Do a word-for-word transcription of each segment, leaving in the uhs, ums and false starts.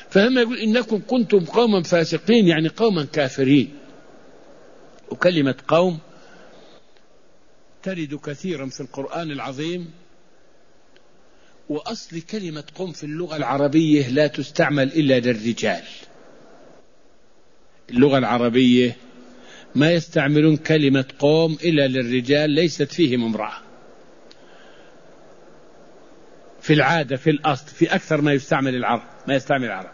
فلما يقول إنكم كنتم قوما فاسقين يعني قوما كافرين. وكلمة قوم ترد كثيرا في القرآن العظيم، وأصل كلمة قوم في اللغة العربية لا تستعمل إلا للرجال. اللغة العربية ما يستعملون كلمة قوم إلا للرجال، ليست فيهم امرأة في العادة، في الأصل، في أكثر ما يستعمل العرب، ما يستعمل العرب.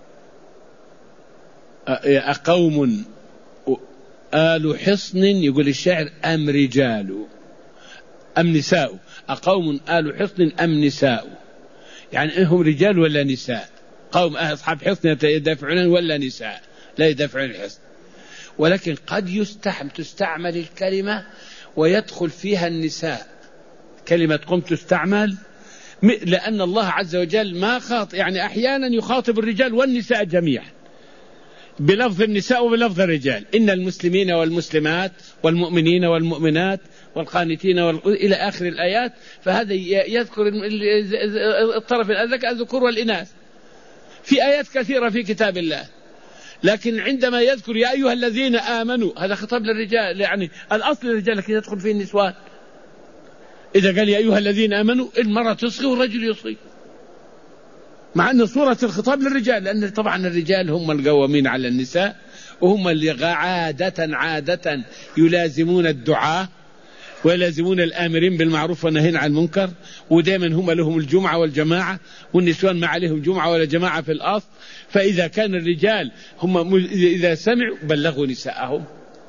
أقوم آل حصن يقول الشاعر أم رجال أم نساء، أقوم آل حصن أم نساء، يعني هم رجال ولا نساء؟ قوم أصحاب حصن يدافعون ولا نساء لا يدافعون الحصن. ولكن قد يستحم تستعمل الكلمة ويدخل فيها النساء. كلمة قم تستعمل لأن الله عز وجل ما خاطب، يعني أحيانا يخاطب الرجال والنساء جميعا بلفظ النساء وبلفظ الرجال. إن المسلمين والمسلمات والمؤمنين والمؤمنات والقانتين وال... إلى آخر الآيات. فهذا يذكر الطرف الذكور والإناث في آيات كثيرة في كتاب الله. لكن عندما يذكر يا أيها الذين آمنوا هذا خطاب للرجال، يعني الأصل للرجال لكن يدخل فيه النسوان. إذا قال يا أيها الذين آمنوا المرأة تصغي والرجل يصغي، مع أن صورة الخطاب للرجال، لأن طبعا الرجال هم القوامين على النساء، وهم اللي عادة عادة يلازمون الدعاء ويلازمون الآمرين بالمعروف والنهين عن المنكر، ودائما هم لهم الجمعة والجماعة، والنسوان ما عليهم جمعة ولا جماعة في الأصل. فإذا كان الرجال هم إذا سمعوا بلغوا نساءهم،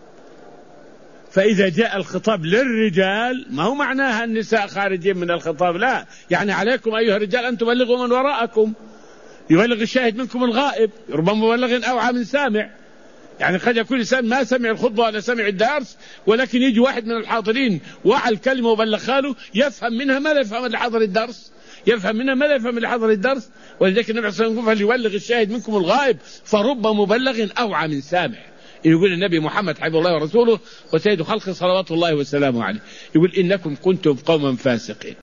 فإذا جاء الخطاب للرجال ما هو معناها النساء خارجين من الخطاب، لا، يعني عليكم أيها الرجال أن تبلغوا من وراءكم، يبلغ الشاهد منكم الغائب، ربما مبلغ أوعى من سامع. يعني قد يكون إنسان ما سمع الخطبة ولا سمع الدرس، ولكن يجي واحد من الحاضرين وعى الكلمة وبلغها له، يفهم منها ما لا يفهم اللي حضر الدرس، يفهم منها ما لا يفهم اللي حضر الدرس. ولذلك النبي صلى الله عليه وسلم يقول فليبلغ الشاهد منكم الغائب، فرب مبلغ أوعى من سامع. يقول النبي محمد حبيب الله ورسوله وسيد خلقه صلوات الله وسلامه عليه، يقول إنكم كنتم قوما فاسقين.